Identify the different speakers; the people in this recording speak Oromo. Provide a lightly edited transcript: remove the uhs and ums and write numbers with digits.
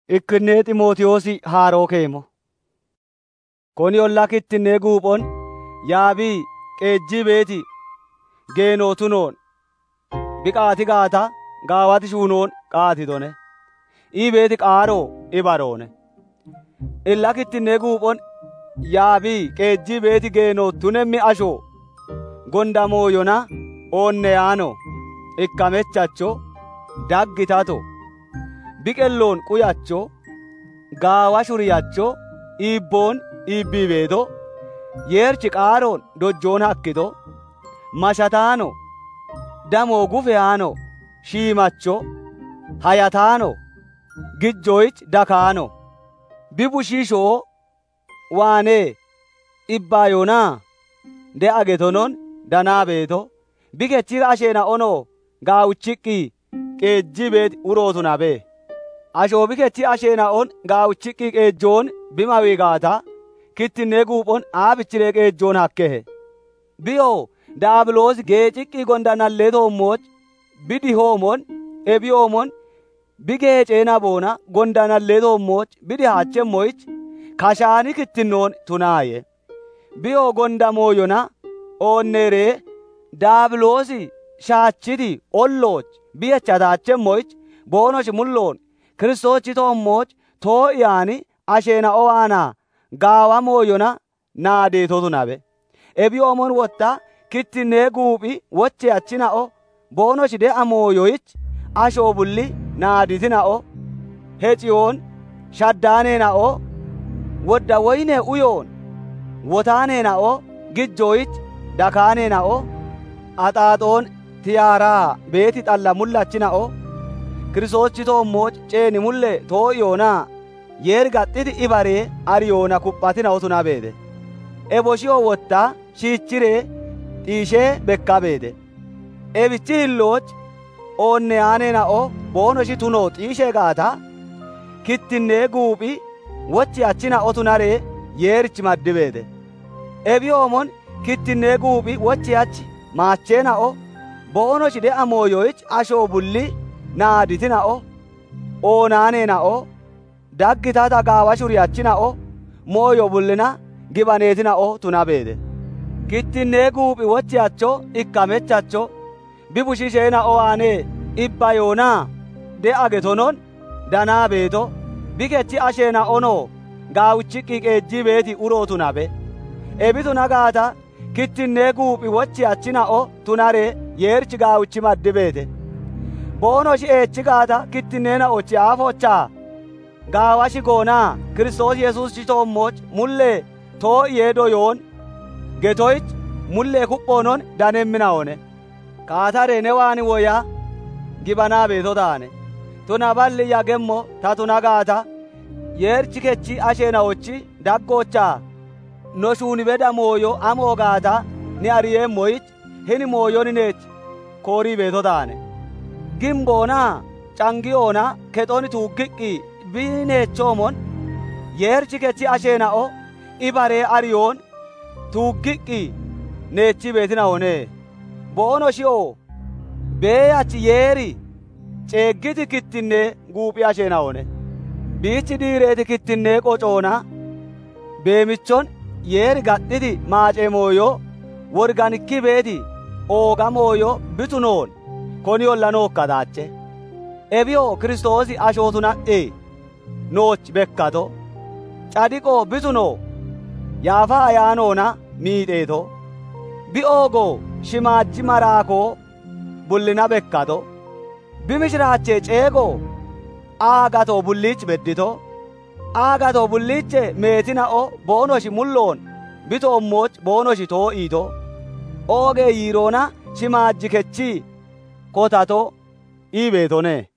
Speaker 1: Ikkinee Ximootiyoosi haaroo keemo. Koni ollak ittinnee guuphon yaabii qeejjii beeti geenootunoon biqaati gaata gaawati shuunoon qaatitone ii beeti qaaroo ibaroone illak ittinnee guuphon yaabii qeejjii beeti geenootunemmi ashoo gondamooyona oonneyaano ikkamechacho daggitato biqelloon quyacho gaawa shuriyacho iibboon iibbii beeto yeerchi qaaroon dojjoon hakkito mashataano damoo gufeyaano shiimacho hayataano gijjoyich dakaano bibushiishoo waanee ibbaayonaa de'a getonon danaa beeto bikechi asheena onoo gaawuchiqqii qeejjii beeti urootunabee ashoo bikechi asheena on gaawuchiqqii qeejjoon bimawii gaata kittinnee guuphon aabichiree qeejjoon hakkehe biyoo daabiloosi geeciqqii gondanallee toommoch bidi hoomon ebiyoomon bigeeceena boona gondanallee toommoch bidi haachemmoyich kashaani kittinnoon tunaaye biyoo gondamooyona oonneeree daabiloosi shaachiti ollooch biyechataachemmoyich boonochi mulloon kiristoochi toommoch too'iyaani asheena owaanaa gaawa mooyona naadeetotunabe ebiyoomon wotta kittinnee guuphi woche achina'o boonochi de'a mooyoyich ashoo bulli naaditina'o heciyoon shaddaaneena'o wodda woynee uyoon wotaaneena'o gijjoyich dakaaneena'o axaaxoon tiyaaraa beeti xalla mullachina'o kiristoochi toommoch ceeni mulle too'iyoonaa yeer gaxxiti ibaree ariyoona kuphatina'o tunabeete eboshiyoo wotta shiichiree xiishee bekkabeete ebichi hillooch oonneyaaneena'o boonoshi tunoo xiishee gaata kittinnee guuphi wochi achina'o tunaree yeerichi maddibeete ebiyoomon kittinnee guuphi wochi achi maacheena'o boonochi de'a mooyoyich ashoo bulli naaditina'o oonaaneena'o daggitata gaawa shuriyachina'o mooyo bullina gibaneetina'o tunabeete kittinnee guuphi wochiyacho ikkamechacho bibushisheena'o aanee ibbayoonaa de'a getonon danaa beeto bikechi asheena'onoo gaawuchiqqii qeejjii beeti uroo tunabe ebituna gaata kittinnee guuphi wochiyachina'o tunaree yeerichi gaawuchi maddibeete boonoshi eechi gaata kittinneena'ochi aafochaa gaawashi goonaa kiristoos yesuusichi toommoch mullee too'iyee doyoon getoyich mullee kuphoonon danemmina'one kaataree ne waani woya gibanaa beeto taane tuna balli yagemmo ta tuna gaata yeerichi kechi asheena'ochi daggoochaa no shuunibeda mooyo amoo gaata ni ariyeemmoyich hini mooyonineech koorii beeto taane gimboonaa cangiyoona kexoni tuuggiqqii bineechoomon yeerichi kechi asheena'o ibaree ariyoon tuuggiqqii neechi beetina'one boonoshiyoo beeyachi yeeri ceeggiti kittinnee guuphi asheena'one biichi diireeti kittinnee qocoona beemichon yeeri gaxxiti maacee mooyo worganikki beeti ooga mooyo bitunoon koni ollanookkataache ebiyoo kiristoosi ashootuna'e nooch bekkato cadiqoo bitunoo yaafa ayaanoona miidheeto bi'oogoo shimaajji maraakoo bullina bekkato bimishiraachee ceegoo aagatoo bulliich beddito aagatoo bulliiche meetina'o boonoshi mulloon bitoommoch boonoshi too'iito oogee yiiroona shimaajji kechii kotato ii beetone